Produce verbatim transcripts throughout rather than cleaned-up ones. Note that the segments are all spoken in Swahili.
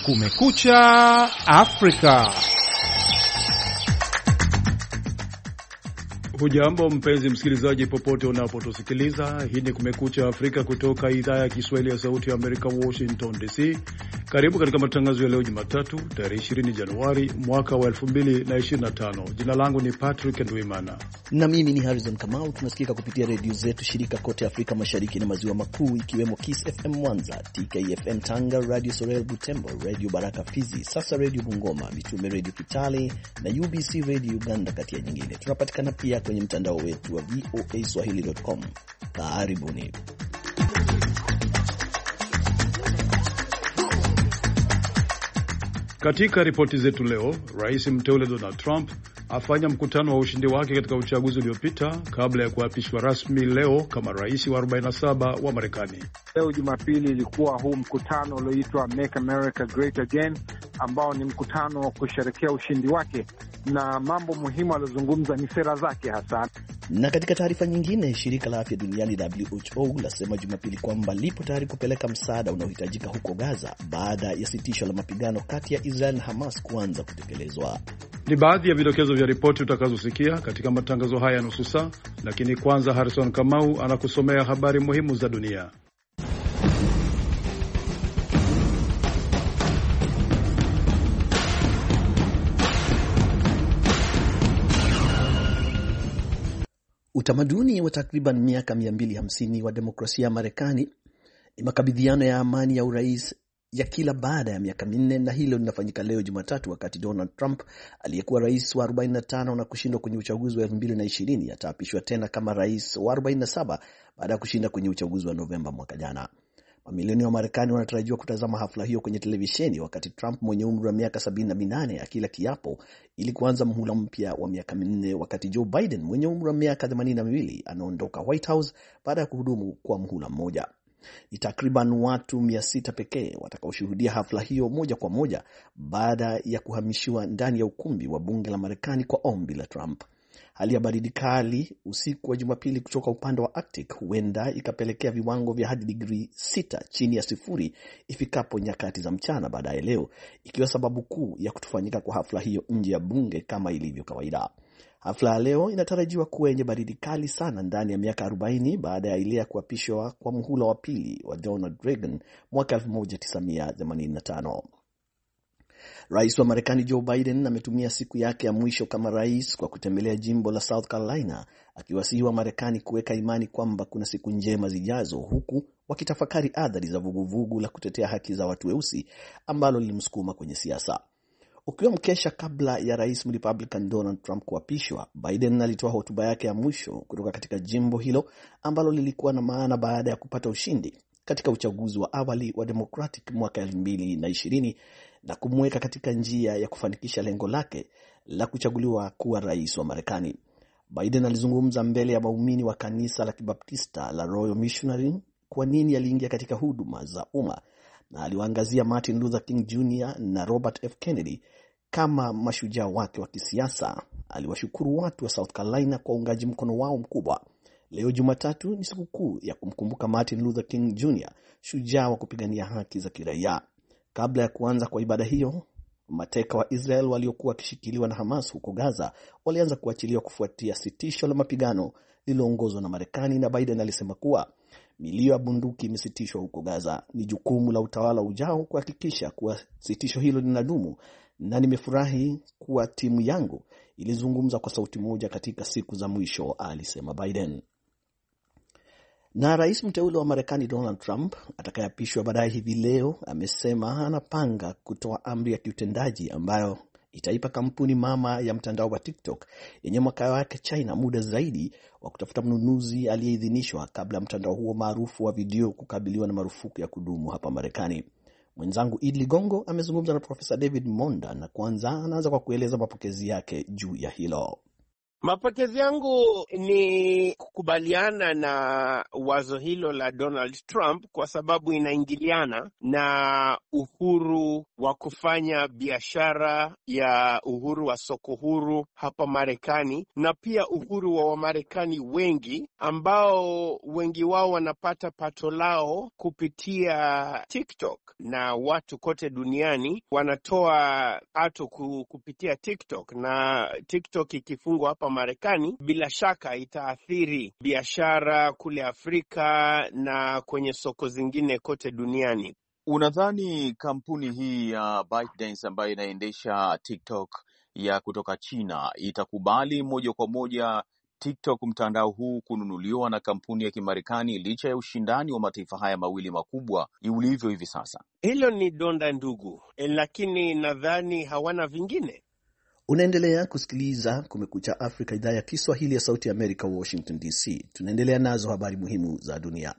Kumekucha Afrika. Hujambo mpenzi msikilizaji popote unapotusikiliza. Hii ni Kumekucha Afrika kutoka idhaa ya Kiswahili ya Sauti ya Amerika, Washington D C. Karibu katika matangazo ya leo Jumatatu, tarehe ishirini Januari mwaka wa elfu mbili na ishirini na tano. Jina langu ni Patrick Ndwimana. Na mimi ni Harrison Kamau. Tunasikika kupitia redio zetu shirika kote Afrika Mashariki na Maziwa Makuu, ikiwemo Kiss F M Mwanza, T K F M Tanga, Radio Sorel Butembo, Radio Baraka Fizi, Sasa Radio Bungoma, Mitume Radio Kitale na U B C Radio Uganda, kati ya nyingine. Tunapatikana pia kwenye mtandao wetu wa V O A Swahili dot com. Karibuni. Katika ripoti zetu leo, Rais mteule Donald Trump afanya mkutano wa ushindi wake katika uchaguzi uliopita kabla ya kuapishwa rasmi leo kama rais wa arobaini na saba wa Marekani. Leo Jumapili ilikuwa huu mkutano ulioitwa Make America Great Again, ambao ni mkutano wa kusherehekea ushindi wake, na mambo muhimu aliyozungumza ni sera zake hasa. Na katika taarifa nyingine, shirika la afya duniani W H O lasema Jumapili kwamba lipo tayari kupeleka msaada unaohitajika huko Gaza baada ya sitisho la mapigano kati ya Israel na Hamas kuanza kutekelezwa. Ni baadhi ya vidokezo vya ripoti utakazosikia katika matangazo haya nusu saa, lakini kwanza Harrison Kamau anakusomea habari muhimu za dunia. Utamaduni wa takriban miaka mia mbili hamsini wa demokrasia ya Marekani ni makabidhiano ya amani ya urais ya kila baada ya miaka minne, na hilo linafanyika leo Jumatatu wakati Donald Trump aliyekuwa rais wa arobaini na tano na kushindwa kwenye uchaguzi wa elfu mbili na ishirini ataapishwa tena kama rais wa arobaini na saba baada ya kushinda kwenye uchaguzi wa Novemba mwaka jana. Mamilioni wa Marekani wanatarajiwa kutazama hafla hiyo kwenye televisheni wakati Trump mwenye umri wa miaka sabini na minane akila kiapo ili kuanza muhula mpya wa miaka minne, wakati Joe Biden mwenye umri wa miaka themanini na miwili anaondoka White House baada ya kuhudumu kwa muhula mmoja. Ni takriban watu mia sita pekee watakaoshuhudia hafla hiyo moja kwa moja baada ya kuhamishiwa ndani ya ukumbi wa bunge la Marekani kwa ombi la Trump. Hali ya baridi kali usiku wa Jumapili kutoka upande wa Arctic huenda ikapelekea viwango vya hadi digrii sita chini ya sifuri ifikapo nyakati za mchana baadaye leo, ikiwa sababu kuu ya kutofanyika kwa hafla hiyo nje ya bunge kama ilivyo kawaida. Hafla ya leo inatarajiwa kuwa yenye baridi kali sana ndani ya miaka arobaini baada ya ile ya kuapishwa kwa muhula wa pili wa Donald Reagan mwaka elfu moja tisa mia themanini na tano. Rais wa Marekani Joe Biden ametumia siku yake ya mwisho kama rais kwa kutembelea jimbo la South Carolina, akiwasihi wa Marekani kuweka imani kwamba kuna siku njema zijazo, huku wakitafakari athari za vuguvugu la kutetea haki za watu weusi ambalo lilimsukuma kwenye siasa. Ukiwa mkesha kabla ya rais Republican Donald Trump kuapishwa, Biden alitoa hotuba yake ya mwisho kutoka katika jimbo hilo ambalo lilikuwa na maana baada ya kupata ushindi katika uchaguzi wa awali wa Democratic mwaka elfu mbili na ishirini na kumweka katika njia ya kufanikisha lengo lake la kuchaguliwa kuwa rais wa Marekani. Biden alizungumza mbele ya waumini wa kanisa la Kibaptista la Royal Missionary kwa nini aliingia katika huduma za umma, na aliwaangazia Martin Luther King Junior na Robert F Kennedy kama mashujaa wake wa kisiasa. Aliwashukuru watu wa South Carolina kwa uungaji mkono wao mkubwa. Leo Jumatatu ni siku kuu ya kumkumbuka Martin Luther King Junior, shujaa wa kupigania haki za kiraia. Kabla ya kuanza kwa ibada hiyo, mateka wa Israel waliokuwa wakishikiliwa na Hamas huko Gaza walianza kuachiliwa kufuatia sitisho la mapigano lililoongozwa na Marekani, na Biden alisema kuwa milio ya bunduki imesitishwa huko Gaza. Ni jukumu la utawala ujao kuhakikisha kuwa sitisho hilo linadumu, na nimefurahi kuwa timu yangu ilizungumza kwa sauti moja katika siku za mwisho, alisema Biden. Na rais mteule wa Marekani Donald Trump atakayeapishwa baadaye hivi leo amesema anapanga kutoa amri ya kiutendaji ambayo itaipa kampuni mama ya mtandao wa TikTok yenye makao yake China muda zaidi wa kutafuta mnunuzi aliyeidhinishwa kabla mtandao huo maarufu wa video kukabiliwa na marufuku ya kudumu hapa Marekani. Mwenzangu Idli Ligongo amezungumza na Profesa David Monda, na kwanza anaanza kwa kueleza mapokezi yake juu ya hilo. Mapokezi yangu ni kukubaliana na wazo hilo la Donald Trump kwa sababu inaingiliana na uhuru wa kufanya biashara, ya uhuru wa soko huru hapa Marekani, na pia uhuru wa Wamarekani wengi ambao wengi wao wanapata pato lao kupitia TikTok, na watu kote duniani wanatoa pato kupitia TikTok, na TikTok ikifungwa hapa Marekani bila shaka itaathiri biashara kule Afrika na kwenye soko zingine kote duniani. Unadhani kampuni hii ya uh, ByteDance ambayo inaendesha TikTok ya kutoka China itakubali moja kwa moja TikTok, mtandao huu, kununuliwa na kampuni ya Kimarekani licha ya ushindani wa mataifa haya mawili makubwa ulivyo hivi sasa? Hilo ni donda ndugu, e, lakini nadhani hawana vingine. Unaendelea kusikiliza Kumekucha Afrika, idhaa ya Kiswahili ya Sauti ya Amerika, Washington D C. Tunaendelea nazo habari muhimu za dunia.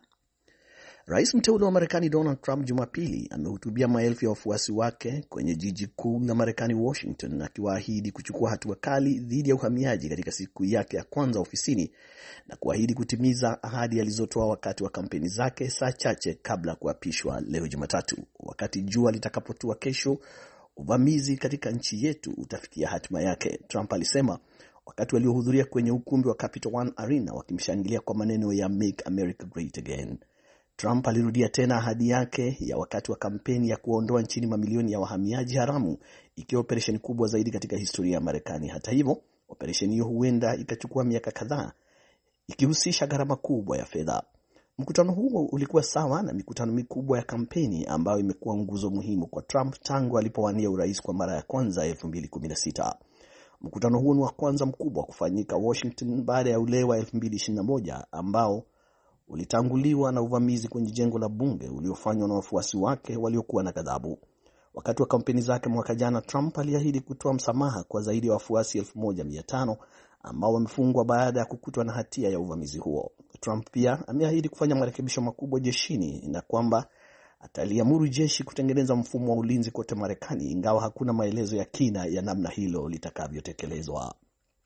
Rais mteule wa Marekani Donald Trump Jumapili amehutubia maelfu ya wafuasi wake kwenye jiji kuu la Marekani, Washington, akiwaahidi kuchukua hatua kali dhidi ya uhamiaji katika siku yake ya kwanza ofisini na kuahidi kutimiza ahadi alizotoa wakati wa kampeni zake saa chache kabla ya kuapishwa leo Jumatatu. Wakati jua litakapotua kesho, uvamizi katika nchi yetu utafikia hatima yake, Trump alisema wakati waliohudhuria kwenye ukumbi wa Capital One Arena wakimshangilia kwa maneno ya Make America Great Again. Trump alirudia tena ahadi yake ya wakati wa kampeni ya kuondoa nchini mamilioni ya wahamiaji haramu, ikiwa operesheni kubwa zaidi katika historia ya Marekani. Hata hivyo, operesheni hiyo huenda ikachukua miaka kadhaa, ikihusisha gharama kubwa ya fedha. Mkutano huo ulikuwa sawa na mikutano mikubwa ya kampeni ambayo imekuwa nguzo muhimu kwa Trump tangu alipowania urais kwa mara ya kwanza elfu mbili kumi na sita. Mkutano huo ni wa kwanza mkubwa kufanyika Washington baada ya ule wa elfu mbili ishirini na moja ambao ulitanguliwa na uvamizi kwenye jengo la bunge uliofanywa na wafuasi wake waliokuwa na ghadhabu. Wakati wa kampeni zake mwaka jana, Trump aliahidi kutoa msamaha kwa zaidi ya wafuasi elfu moja mia tano ambao wamefungwa baada ya kukutwa na hatia ya uvamizi huo. Trump pia ameahidi kufanya marekebisho makubwa jeshini na kwamba ataliamuru jeshi kutengeneza mfumo wa ulinzi kote Marekani, ingawa hakuna maelezo ya kina ya namna hilo litakavyotekelezwa.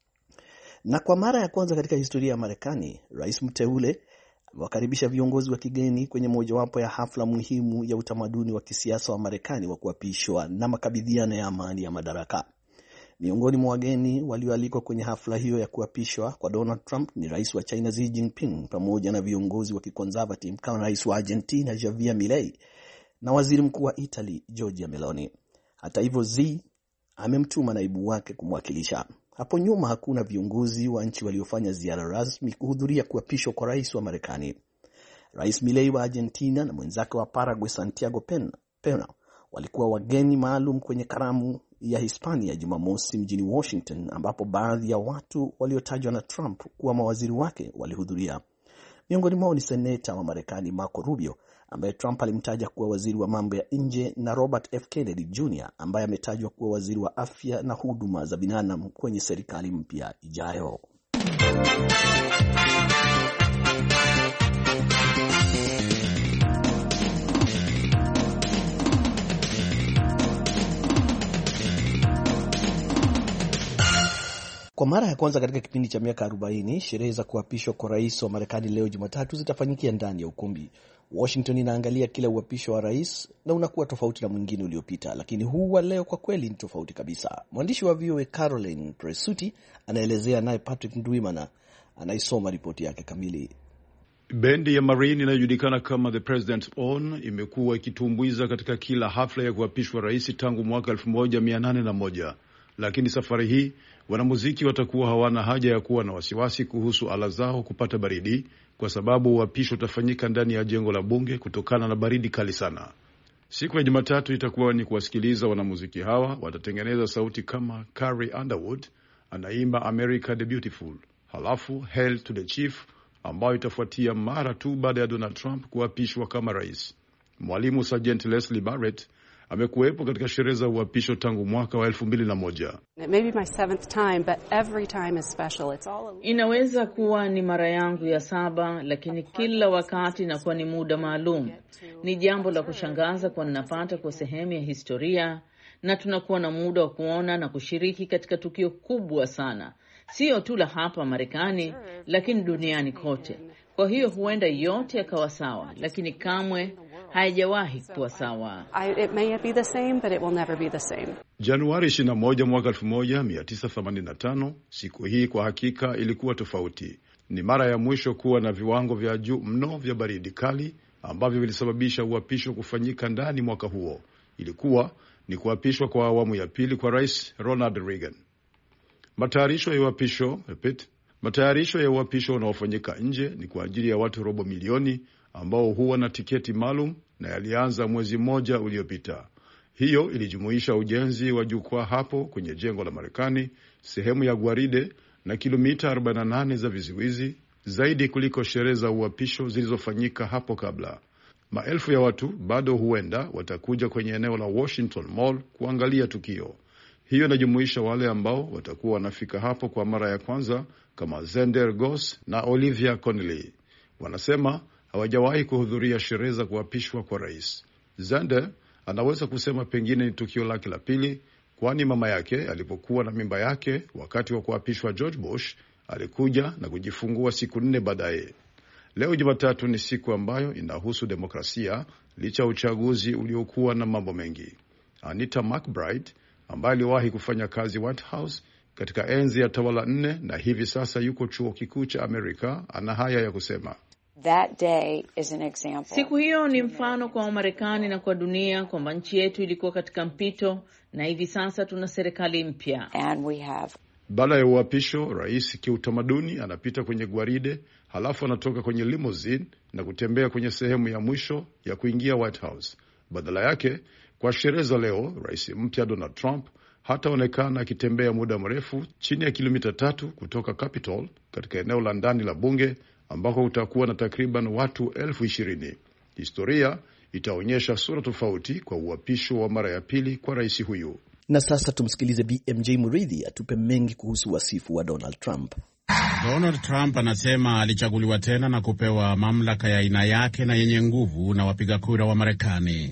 Na kwa mara ya kwanza katika historia ya Marekani, rais mteule amewakaribisha viongozi wa kigeni kwenye mojawapo ya hafla muhimu ya utamaduni wa kisiasa wa Marekani wa kuapishwa na makabidhiano ya amani ya madaraka. Miongoni mwa wageni walioalikwa kwenye hafla hiyo ya kuapishwa kwa Donald Trump ni rais wa China Xi Jinping pamoja na viongozi wa kiconservative kama rais wa Argentina Javier Milei na waziri mkuu wa Italy Giorgia Meloni. Hata hivyo, Xi amemtuma naibu wake kumwakilisha. Hapo nyuma hakuna viongozi wa nchi waliofanya ziara rasmi kuhudhuria kuapishwa kwa rais wa Marekani. Rais Milei wa Argentina na mwenzake wa Paraguay Santiago Pena walikuwa wageni maalum kwenye karamu ya Hispania Jumamosi mjini Washington, ambapo baadhi ya watu waliotajwa na Trump kuwa mawaziri wake walihudhuria. Miongoni mwao ni seneta wa Marekani Marco Rubio ambaye Trump alimtaja kuwa waziri wa mambo ya nje, na Robert F Kennedy Junior ambaye ametajwa kuwa waziri wa afya na huduma za binadamu kwenye serikali mpya ijayo. Kwa mara ya kwanza katika kipindi cha miaka arobaini, sherehe za kuapishwa kwa rais wa Marekani leo Jumatatu zitafanyikia ndani ya ukumbi. Washington inaangalia kila uapisho wa rais na unakuwa tofauti na mwingine uliopita, lakini huu wa leo kwa kweli ni tofauti kabisa. Mwandishi wa V O A Caroline Presutti anaelezea, naye Patrick Ndwimana anaisoma ripoti yake kamili. Bendi ya Marine inayojulikana kama The President's Own imekuwa ikitumbuiza katika kila hafla ya kuapishwa rais tangu mwaka elfu moja mia nane na moja. Lakini safari hii wanamuziki watakuwa hawana haja ya kuwa na wasiwasi kuhusu ala zao kupata baridi, kwa sababu uapisho utafanyika ndani ya jengo la bunge kutokana na baridi kali sana. Siku ya Jumatatu itakuwa ni kuwasikiliza wanamuziki hawa. Watatengeneza sauti kama Carrie Underwood anaimba America the Beautiful, halafu Hail to the Chief ambayo itafuatia mara tu baada ya Donald Trump kuapishwa kama rais. Mwalimu Sergeant Leslie Barrett amekuwepo katika sherehe za uapisho tangu mwaka wa elfu mbili na moja. Inaweza kuwa ni mara yangu ya saba, lakini kila wakati inakuwa ni muda maalum. Ni jambo la kushangaza kwa ninapata kwa sehemu ya historia, na tunakuwa na muda wa kuona na kushiriki katika tukio kubwa sana. sio tu la hapa Marekani, lakini duniani kote. Kwa hiyo huenda yote yakawa sawa, lakini kamwe haijawahi kuwa sawa. Januari ishirini na moja mwaka elfu moja mia tisa themanini na tano, siku hii kwa hakika ilikuwa tofauti. Ni mara ya mwisho kuwa na viwango vya juu mno vya baridi kali ambavyo vilisababisha uapisho kufanyika ndani mwaka huo. Ilikuwa ni kuapishwa kwa awamu ya pili kwa Rais Ronald Reagan. Matayarisho ya uapisho, repeat, matayarisho ya uapisho unaofanyika nje ni kwa ajili ya watu robo milioni ambao huwa na tiketi maalum na yalianza mwezi mmoja uliopita. Hiyo ilijumuisha ujenzi wa jukwaa hapo kwenye jengo la Marekani, sehemu ya gwaride na kilomita arobaini na nane za vizuizi, zaidi kuliko sherehe za uapisho zilizofanyika hapo kabla. Maelfu ya watu bado huenda watakuja kwenye eneo la Washington Mall kuangalia tukio. Hiyo inajumuisha wale ambao watakuwa wanafika hapo kwa mara ya kwanza kama Zender Goss na Olivia Connelly. Wanasema hawajawahi kuhudhuria sherehe za kuapishwa kwa rais. Zender anaweza kusema pengine ni tukio lake la pili, kwani mama yake alipokuwa na mimba yake wakati wa kuapishwa George Bush alikuja na kujifungua siku nne baadaye. Leo Jumatatu ni siku ambayo inahusu demokrasia licha ya uchaguzi uliokuwa na mambo mengi. Anita McBride ambaye aliwahi kufanya kazi White House katika enzi ya tawala nne na hivi sasa yuko chuo kikuu cha Amerika, ana haya ya kusema. That day is an example. Siku hiyo ni mfano kwa Wamarekani na kwa dunia kwamba nchi yetu ilikuwa katika mpito na hivi sasa tuna serikali mpya. And we have. Baada ya uapisho, rais kiutamaduni anapita kwenye gwaride, halafu anatoka kwenye limousine na kutembea kwenye sehemu ya mwisho ya kuingia White House. Badala yake, kwa sherehe za leo, rais mpya Donald Trump hataonekana akitembea muda mrefu chini ya kilomita tatu kutoka Capitol katika eneo la ndani la bunge ambako utakuwa na takriban watu elfu ishirini. Historia itaonyesha sura tofauti kwa uapisho wa mara ya pili kwa rais huyu. Na sasa tumsikilize B M J Muridhi atupe mengi kuhusu wasifu wa Donald Trump. Donald Trump anasema alichaguliwa tena na kupewa mamlaka ya aina yake na yenye nguvu na wapiga kura wa Marekani.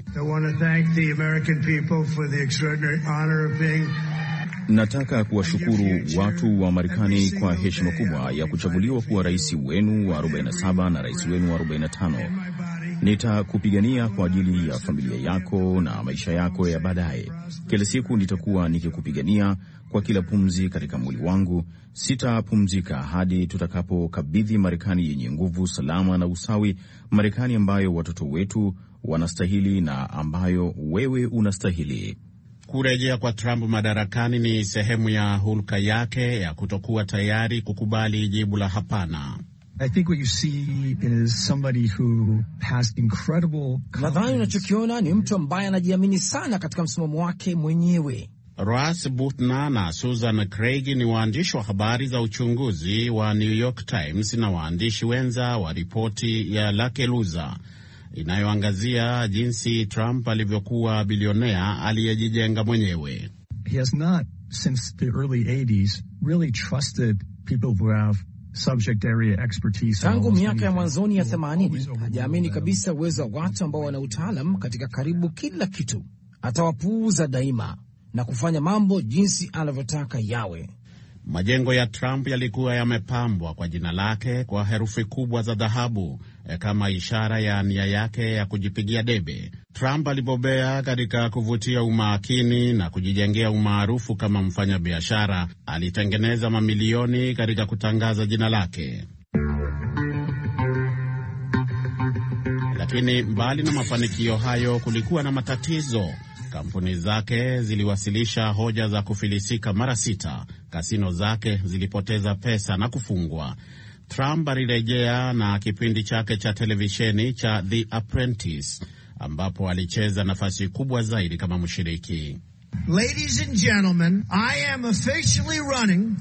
Nataka kuwashukuru watu wa Marekani kwa heshima kubwa ya kuchaguliwa kuwa rais wenu wa arobaini na saba na rais wenu wa arobaini na tano. Nitakupigania kwa ajili ya familia yako na maisha yako ya baadaye. Kila siku nitakuwa nikikupigania kwa kila pumzi katika mwili wangu. Sitapumzika hadi tutakapokabidhi Marekani yenye nguvu, salama na usawi, Marekani ambayo watoto wetu wanastahili na ambayo wewe unastahili. Kurejea kwa Trump madarakani ni sehemu ya hulka yake ya kutokuwa tayari kukubali jibu la hapana. I think what you see is somebody who has incredible. Nadhani unachokiona ni mtu ambaye anajiamini sana katika msimamo wake mwenyewe. Ross Butner na Susan Craig ni waandishi wa habari za uchunguzi wa New York Times na waandishi wenza wa ripoti ya Lake Luza inayoangazia jinsi Trump alivyokuwa bilionea aliyejijenga mwenyewe. He has not since the early eighties really trusted people who have subject area expertise. Tangu miaka ya mwanzoni ya themanini hajaamini kabisa uwezo wa watu ambao wana utaalamu katika karibu kila kitu. Atawapuuza daima na kufanya mambo jinsi anavyotaka yawe. Majengo ya Trump yalikuwa yamepambwa kwa jina lake kwa herufi kubwa za dhahabu kama ishara ya nia yake ya kujipigia debe. Trump alibobea katika kuvutia umakini na kujijengea umaarufu kama mfanyabiashara. Alitengeneza mamilioni katika kutangaza jina lake. Lakini mbali na mafanikio hayo, kulikuwa na matatizo. Kampuni zake ziliwasilisha hoja za kufilisika mara sita. Kasino zake zilipoteza pesa na kufungwa. Trump alirejea na kipindi chake cha televisheni cha The Apprentice ambapo alicheza nafasi kubwa zaidi kama mshiriki. Ladies and gentlemen, I am officially running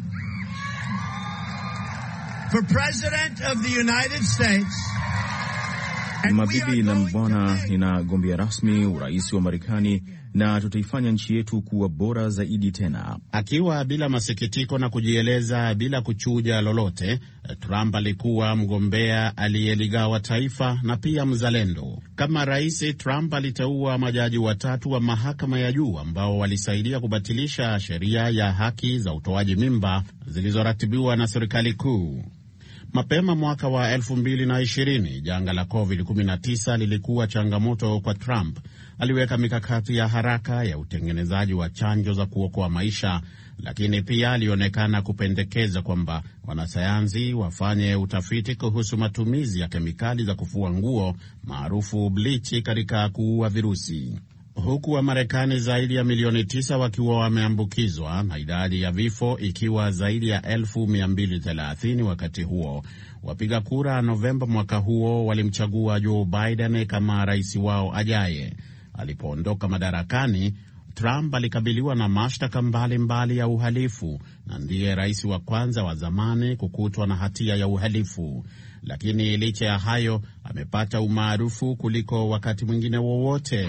for president of the United States. Mabibi na mbwana, ninagombea rasmi urais wa Marekani na tutaifanya nchi yetu kuwa bora zaidi tena. Akiwa bila masikitiko na kujieleza bila kuchuja lolote, Trump alikuwa mgombea aliyeligawa taifa na pia mzalendo. Kama rais, Trump aliteua majaji watatu wa mahakama ya juu ambao walisaidia kubatilisha sheria ya haki za utoaji mimba zilizoratibiwa na serikali kuu. Mapema mwaka wa elfu mbili na ishirini, janga la covid kumi na tisa lilikuwa changamoto kwa Trump. Aliweka mikakati ya haraka ya utengenezaji wa chanjo za kuokoa maisha, lakini pia alionekana kupendekeza kwamba wanasayansi wafanye utafiti kuhusu matumizi ya kemikali za kufua nguo maarufu bleach katika kuua virusi. Huku wa Marekani zaidi ya milioni tisa wakiwa wameambukizwa na idadi ya vifo ikiwa zaidi ya elfu mia mbili thelathini wakati huo, wapiga kura Novemba mwaka huo walimchagua Joe Biden kama rais wao ajaye. Alipoondoka madarakani, Trump alikabiliwa na mashtaka mbalimbali ya uhalifu na ndiye rais wa kwanza wa zamani kukutwa na hatia ya uhalifu. Lakini licha ya hayo, amepata umaarufu kuliko wakati mwingine wowote.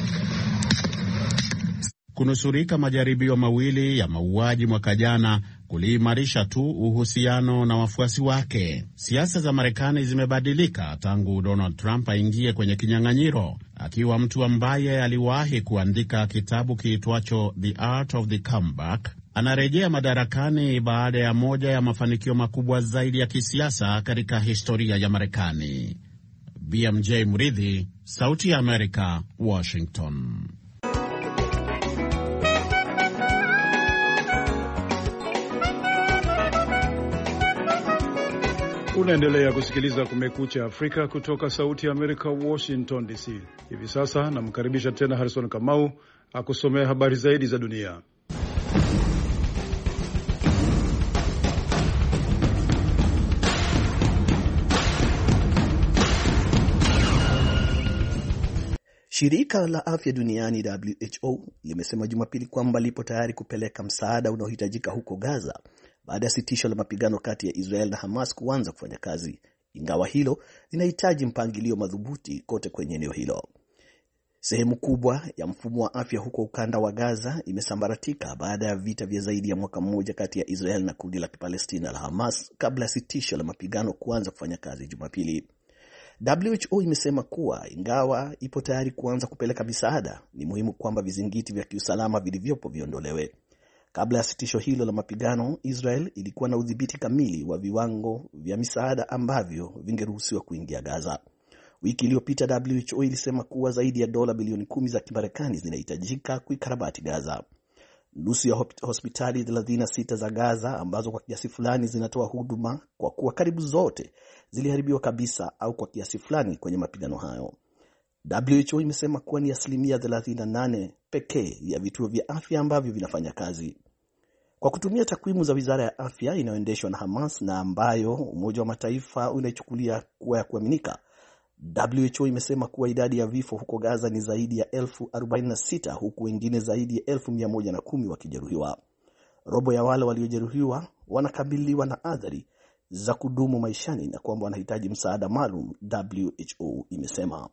Kunusurika majaribio mawili ya mauaji mwaka jana kuliimarisha tu uhusiano na wafuasi wake. Siasa za Marekani zimebadilika tangu Donald Trump aingie kwenye kinyang'anyiro. Akiwa mtu ambaye aliwahi kuandika kitabu kiitwacho The Art of the Comeback, anarejea madarakani baada ya moja ya mafanikio makubwa zaidi ya kisiasa katika historia ya Marekani. B M J Mridhi, Sauti ya Amerika, Washington. Unaendelea kusikiliza Kumekucha Afrika kutoka Sauti ya Amerika, Washington D C. Hivi sasa namkaribisha tena Harrison Kamau akusomea habari zaidi za dunia. Shirika la Afya Duniani W H O limesema Jumapili kwamba lipo tayari kupeleka msaada unaohitajika huko Gaza baada ya sitisho la mapigano kati ya Israel na Hamas kuanza kufanya kazi, ingawa hilo linahitaji mpangilio madhubuti kote kwenye eneo hilo. Sehemu kubwa ya mfumo wa afya huko ukanda wa Gaza imesambaratika baada ya vita vya zaidi ya mwaka mmoja kati ya Israel na kundi la Kipalestina la Hamas kabla ya sitisho la mapigano kuanza kufanya kazi Jumapili. W H O imesema kuwa ingawa ipo tayari kuanza kupeleka misaada, ni muhimu kwamba vizingiti vya kiusalama vilivyopo viondolewe. Kabla ya sitisho hilo la mapigano, Israel ilikuwa na udhibiti kamili wa viwango vya misaada ambavyo vingeruhusiwa kuingia Gaza. Wiki iliyopita W H O ilisema kuwa zaidi ya dola bilioni kumi za Kimarekani zinahitajika kuikarabati Gaza. Nusu ya hospitali thelathini na sita za Gaza ambazo kwa kiasi fulani zinatoa huduma, kwa kuwa karibu zote ziliharibiwa kabisa au kwa kiasi fulani kwenye mapigano hayo. W H O imesema kuwa ni asilimia thelathini na nane pekee ya vituo vya afya ambavyo vinafanya kazi. Kwa kutumia takwimu za Wizara ya Afya inayoendeshwa na Hamas na ambayo Umoja wa Mataifa unaichukulia kuwa ya kuaminika, W H O imesema kuwa idadi ya vifo huko Gaza ni zaidi ya elfu arobaini na sita huku wengine zaidi ya elfu mia moja na kumi wakijeruhiwa. Robo ya wale waliojeruhiwa wanakabiliwa na athari za kudumu maishani na kwamba wanahitaji msaada maalum, W H O imesema.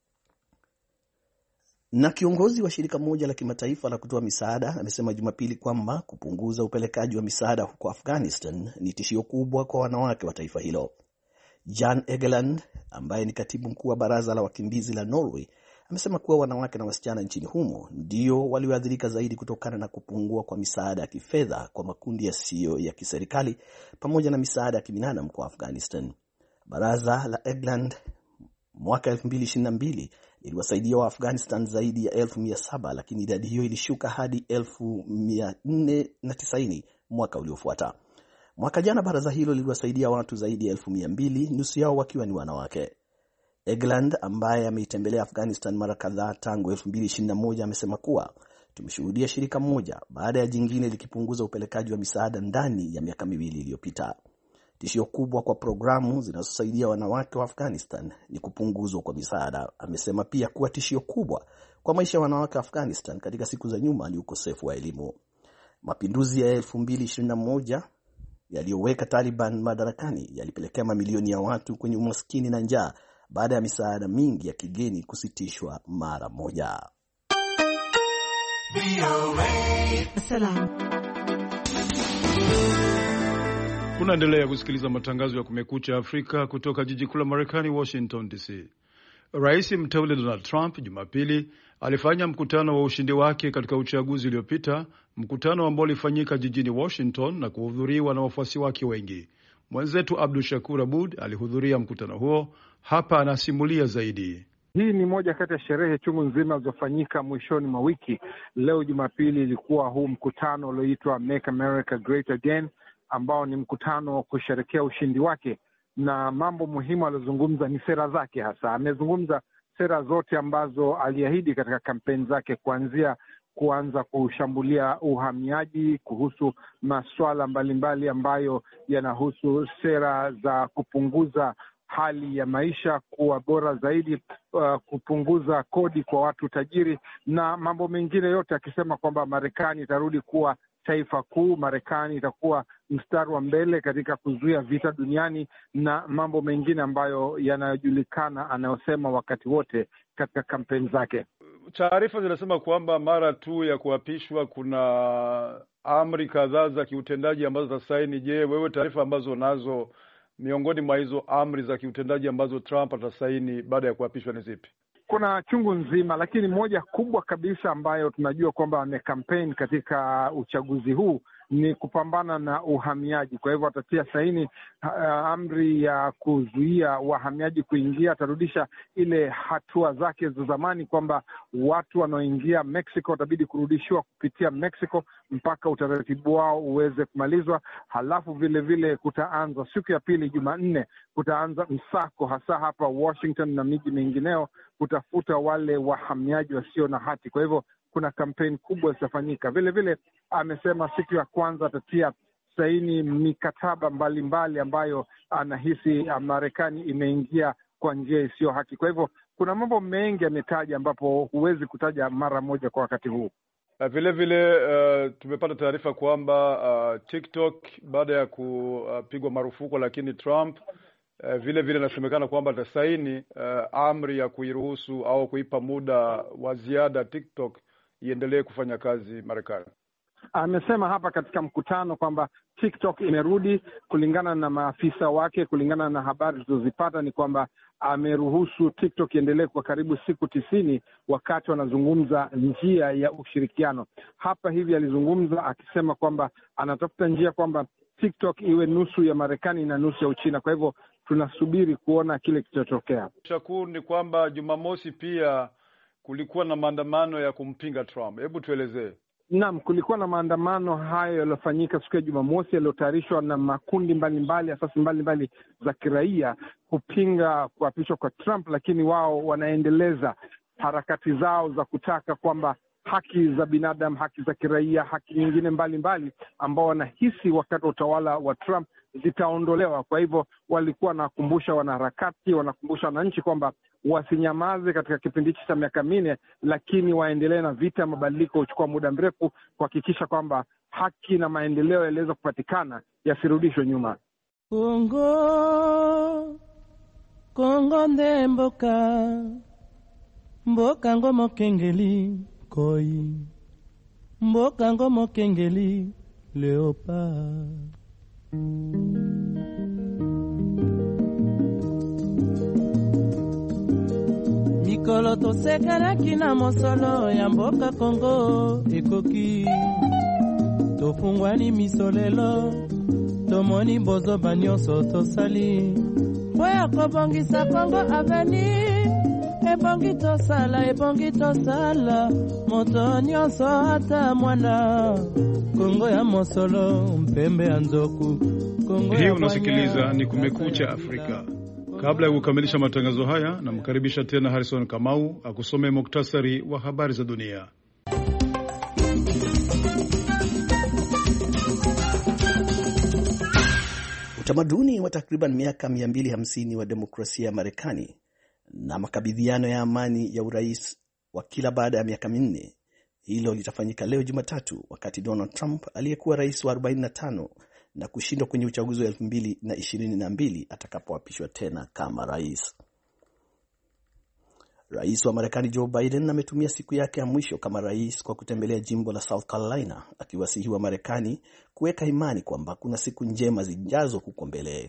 Na kiongozi wa shirika moja la kimataifa la kutoa misaada amesema Jumapili kwamba kupunguza upelekaji wa misaada huko Afghanistan ni tishio kubwa kwa wanawake wa taifa hilo. Jan Egeland, ambaye ni katibu mkuu wa baraza la wakimbizi la Norway, amesema kuwa wanawake na wasichana nchini humo ndio walioathirika zaidi kutokana na kupungua kwa misaada ya kifedha kwa makundi yasiyo ya kiserikali pamoja na misaada ya kibinadamu kwa Afghanistan. Baraza la Egeland mwaka elfu mbili ishirini na mbili iliwasaidia wa Afghanistan zaidi ya elfu mia saba, lakini idadi hiyo ilishuka hadi elfu mia nne na tisini mwaka uliofuata. Mwaka jana baraza hilo liliwasaidia watu zaidi ya elfu mia mbili, nusu yao wakiwa ni wanawake. Egeland, ambaye ameitembelea Afghanistan mara kadhaa tangu elfu mbili ishirini na moja, amesema kuwa tumeshuhudia shirika moja baada ya jingine likipunguza upelekaji wa misaada ndani ya miaka miwili iliyopita. Tishio kubwa kwa programu zinazosaidia wanawake wa Afghanistan ni kupunguzwa kwa misaada. Amesema pia kuwa tishio kubwa kwa maisha ya wanawake wa Afghanistan katika siku za nyuma ni ukosefu wa elimu. Mapinduzi ya elfu mbili ishirini na moja yaliyoweka Taliban madarakani yalipelekea mamilioni ya watu kwenye umaskini na njaa baada ya misaada mingi ya kigeni kusitishwa mara moja. Unaendelea kusikiliza matangazo ya Kumekucha Afrika kutoka jiji kuu la Marekani, Washington D C. Rais mteule Donald Trump Jumapili alifanya mkutano wa ushindi wake katika uchaguzi uliopita, mkutano ambao ulifanyika jijini Washington na kuhudhuriwa na wafuasi wake wengi. Mwenzetu Abdul Shakur Abud alihudhuria mkutano huo. Hapa anasimulia zaidi. Hii ni moja kati ya sherehe chungu nzima zilizofanyika mwishoni mwa wiki. Leo Jumapili ilikuwa huu mkutano ulioitwa Make America Great Again, ambao ni mkutano wa kusherekea ushindi wake, na mambo muhimu aliyozungumza ni sera zake. Hasa amezungumza sera zote ambazo aliahidi katika kampeni zake, kuanzia kuanza kushambulia uhamiaji, kuhusu masuala mbalimbali ambayo yanahusu sera za kupunguza hali ya maisha kuwa bora zaidi, uh, kupunguza kodi kwa watu tajiri na mambo mengine yote, akisema kwamba Marekani itarudi kuwa taifa kuu, Marekani itakuwa mstari wa mbele katika kuzuia vita duniani na mambo mengine ambayo yanayojulikana anayosema wakati wote katika kampeni zake. Taarifa zinasema kwamba mara tu ya kuapishwa kuna amri kadhaa za kiutendaji ambazo atasaini. Je, wewe taarifa ambazo unazo, miongoni mwa hizo amri za kiutendaji ambazo Trump atasaini baada ya kuapishwa ni zipi? Kuna chungu nzima, lakini moja kubwa kabisa ambayo tunajua kwamba amekampeni katika uchaguzi huu ni kupambana na uhamiaji. Kwa hivyo atatia saini uh, amri ya kuzuia wahamiaji kuingia. Atarudisha ile hatua zake za zamani kwamba watu wanaoingia Mexico watabidi kurudishiwa kupitia Mexico mpaka utaratibu wao uweze kumalizwa. Halafu vile vile kutaanza siku ya pili, Jumanne, kutaanza msako hasa hapa Washington na miji mingineo kutafuta wale wahamiaji wasio na hati. Kwa hivyo kuna kampeni kubwa zitafanyika. Vile vile amesema siku ya kwanza atatia saini mikataba mbalimbali mbali ambayo anahisi Marekani imeingia kwa njia isiyo haki. Kwa hivyo kuna mambo mengi ametaja ambapo huwezi kutaja mara moja kwa wakati huu. Vile vile uh, tumepata taarifa kwamba uh, TikTok baada ya kupigwa marufuku, lakini Trump uh, vile vile inasemekana kwamba atasaini uh, amri ya kuiruhusu au kuipa muda wa ziada TikTok iendelee kufanya kazi Marekani. Amesema hapa katika mkutano kwamba TikTok imerudi. Kulingana na maafisa wake, kulingana na habari zilizozipata, ni kwamba ameruhusu TikTok iendelee kwa karibu siku tisini wakati wanazungumza njia ya ushirikiano. Hapa hivi alizungumza akisema kwamba anatafuta njia kwamba TikTok iwe nusu ya Marekani na nusu ya Uchina. Kwa hivyo tunasubiri kuona kile kitachotokea. Shakur, ni kwamba Jumamosi pia kulikuwa na maandamano ya kumpinga Trump. Hebu tuelezee. Naam, kulikuwa na maandamano hayo yaliyofanyika siku ya Jumamosi yaliyotayarishwa na makundi mbalimbali, asasi mbalimbali za kiraia kupinga kuapishwa kwa Trump, lakini wao wanaendeleza harakati zao za kutaka kwamba haki za binadamu, haki za kiraia, haki nyingine mbalimbali ambao wanahisi wakati wa utawala wa Trump zitaondolewa. Kwa hivyo walikuwa wanakumbusha wanaharakati, wanakumbusha wananchi kwamba wasinyamaze katika kipindi hichi cha miaka minne, lakini waendelee na vita. Mabadiliko huchukua muda mrefu kuhakikisha kwamba haki na maendeleo yaliweza kupatikana, yasirudishwe nyuma. Kongo Kongo nde mboka mboka ngo mokengeli koi mboka ngo mokengeli leopard. Mikolo tosekanaki na mosolo ya mboka Kongo ekoki tofungwani misolelo tomoni bozoba nyonso tosali po ya kobongisa Kongo aveni ebongi tosala ebongi tosala moto nyonso ata mwana Kongo ya mosolo mpembe ya nzoku Kongo. Hii unasikiliza ni Kumekucha Afrika. Kabla ya kukamilisha matangazo haya, namkaribisha tena Harrison Kamau akusome muktasari wa habari za dunia. Utamaduni wa takriban miaka mia mbili hamsini wa demokrasia ya Marekani na makabidhiano ya amani ya urais wa kila baada ya miaka minne, hilo litafanyika leo Jumatatu, wakati Donald Trump aliyekuwa rais wa arobaini na tano na kushindwa kwenye uchaguzi wa elfu mbili na ishirini na mbili atakapoapishwa tena kama rais. Rais wa Marekani Joe Biden ametumia siku yake ya mwisho kama rais kwa kutembelea jimbo la South Carolina, akiwasihi wa Marekani kuweka imani kwamba kuna siku njema zijazo huko mbele.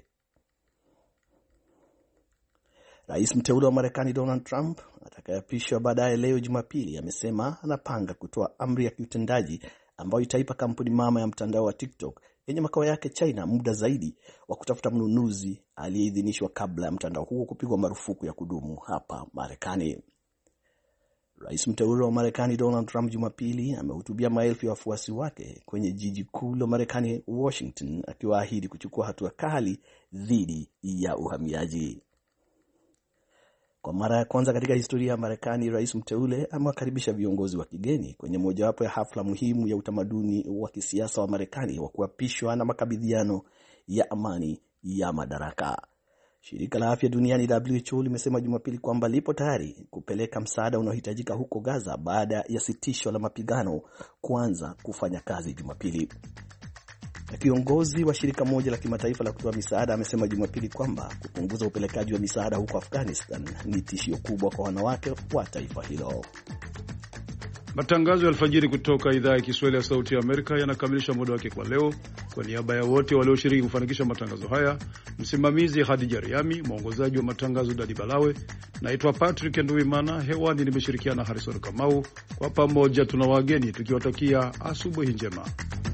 Rais mteule wa Marekani Donald Trump atakayeapishwa baadaye leo Jumapili amesema anapanga kutoa amri ya kiutendaji ambayo itaipa kampuni mama ya mtandao wa TikTok yenye makao yake China muda zaidi wa kutafuta mnunuzi aliyeidhinishwa kabla ya mtandao huo kupigwa marufuku ya kudumu hapa Marekani. Rais mteule wa Marekani Donald Trump Jumapili amehutubia maelfu ya wafuasi wake kwenye jiji kuu la Marekani Washington, akiwaahidi kuchukua hatua kali dhidi ya uhamiaji. Kwa mara ya kwanza katika historia ya Marekani, rais mteule amewakaribisha viongozi wa kigeni kwenye mojawapo ya hafla muhimu ya utamaduni wa kisiasa wa Marekani wa kuapishwa na makabidhiano ya amani ya madaraka. Shirika la Afya Duniani W H O limesema Jumapili kwamba lipo tayari kupeleka msaada unaohitajika huko Gaza baada ya sitisho la mapigano kuanza kufanya kazi Jumapili. Kiongozi wa shirika moja la kimataifa la kutoa misaada amesema Jumapili kwamba kupunguza upelekaji wa misaada huko Afghanistan ni tishio kubwa kwa wanawake wa taifa hilo. Matangazo ya alfajiri kutoka idhaa ya Kiswahili ya Sauti ya Amerika yanakamilisha muda wake kwa leo. Kwa niaba ya wote walioshiriki kufanikisha matangazo haya, msimamizi Hadija Riami, mwongozaji wa matangazo Dadi Balawe, naitwa Patrick Nduimana, hewani nimeshirikiana na Harrison Kamau. Kwa pamoja tuna wageni tukiwatakia asubuhi njema.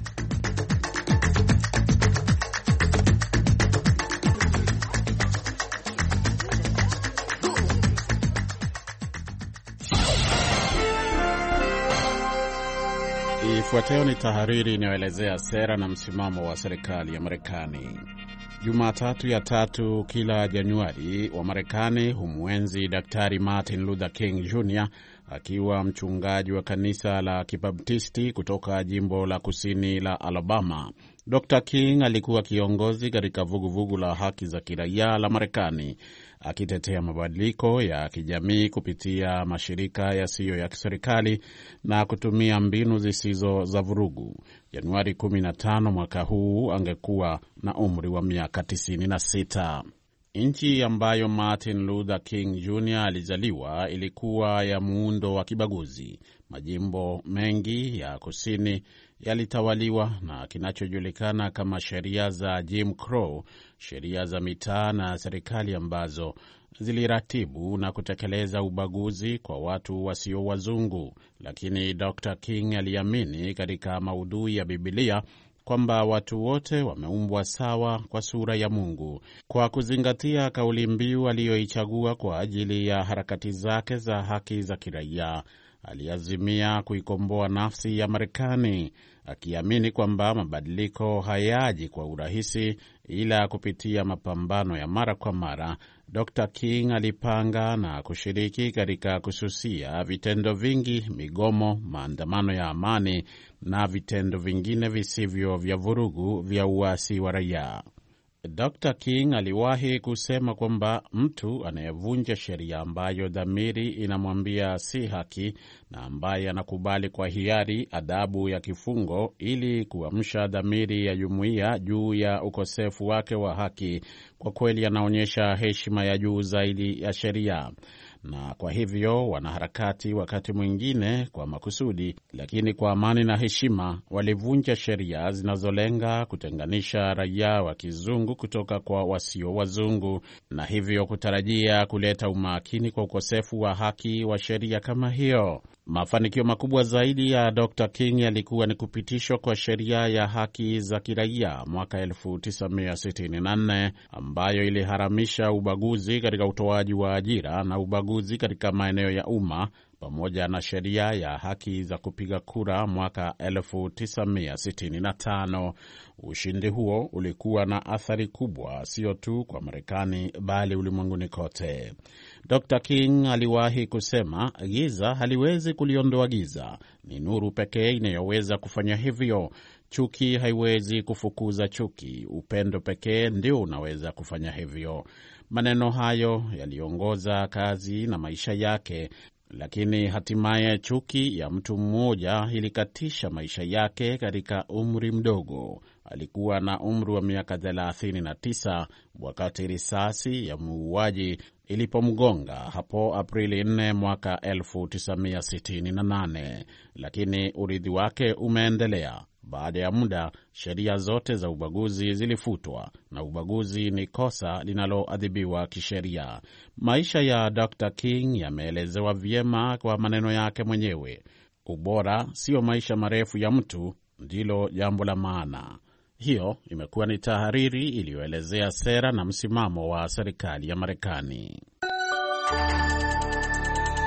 Ifuatayo ni tahariri inayoelezea sera na msimamo wa serikali ya Marekani. Jumatatu ya tatu kila Januari wa Marekani humwenzi Daktari Martin Luther King Junior akiwa mchungaji wa kanisa la Kibaptisti kutoka jimbo la kusini la Alabama. Dokta King alikuwa kiongozi katika vuguvugu la haki za kiraia la Marekani, akitetea mabadiliko ya kijamii kupitia mashirika yasiyo ya kiserikali na kutumia mbinu zisizo za vurugu. Januari kumi na tano mwaka huu angekuwa na umri wa miaka tisini na sita. Nchi ambayo Martin Luther King Junior alizaliwa ilikuwa ya muundo wa kibaguzi. Majimbo mengi ya kusini yalitawaliwa na kinachojulikana kama sheria za Jim Crow, sheria za mitaa na serikali ambazo ziliratibu na kutekeleza ubaguzi kwa watu wasio wazungu. Lakini Dokta King aliamini katika maudhui ya Biblia kwamba watu wote wameumbwa sawa kwa sura ya Mungu. Kwa kuzingatia kauli mbiu aliyoichagua kwa ajili ya harakati zake za haki za kiraia, aliazimia kuikomboa nafsi ya Marekani, akiamini kwamba mabadiliko hayaji kwa urahisi ila kupitia mapambano ya mara kwa mara. Dokta King alipanga na kushiriki katika kususia vitendo vingi, migomo, maandamano ya amani na vitendo vingine visivyo vya vurugu vya uasi wa raia. Dokta King aliwahi kusema kwamba mtu anayevunja sheria ambayo dhamiri inamwambia si haki na ambaye anakubali kwa hiari adhabu ya kifungo ili kuamsha dhamiri ya jumuiya juu ya ukosefu wake wa haki, kwa kweli anaonyesha heshima ya juu zaidi ya sheria. Na kwa hivyo wanaharakati wakati mwingine kwa makusudi, lakini kwa amani na heshima, walivunja sheria zinazolenga kutenganisha raia wa kizungu kutoka kwa wasio wazungu, na hivyo kutarajia kuleta umakini kwa ukosefu wa haki wa sheria kama hiyo. Mafanikio makubwa zaidi ya Dokta King yalikuwa ni kupitishwa kwa sheria ya haki za kiraia mwaka elfu tisa mia sitini na nne ambayo iliharamisha ubaguzi katika utoaji wa ajira na ubaguzi katika maeneo ya umma, pamoja na sheria ya haki za kupiga kura mwaka elfu tisa mia sitini na tano. Ushindi huo ulikuwa na athari kubwa sio tu kwa Marekani bali ulimwenguni kote. Dokta King aliwahi kusema, giza haliwezi kuliondoa giza, ni nuru pekee inayoweza kufanya hivyo. Chuki haiwezi kufukuza chuki, upendo pekee ndio unaweza kufanya hivyo. Maneno hayo yaliongoza kazi na maisha yake. lakini hatimaye chuki ya mtu mmoja ilikatisha maisha yake katika umri mdogo. Alikuwa na umri wa miaka thelathini na tisa wakati risasi ya muuaji ilipomgonga hapo Aprili nne mwaka elfu tisa mia sitini na nane, lakini urithi wake umeendelea. Baada ya muda, sheria zote za ubaguzi zilifutwa na ubaguzi ni kosa linaloadhibiwa kisheria. Maisha ya Dokta King yameelezewa vyema kwa maneno yake mwenyewe. Ubora sio maisha marefu ya mtu, ndilo jambo la maana. Hiyo imekuwa ni tahariri iliyoelezea sera na msimamo wa serikali ya Marekani.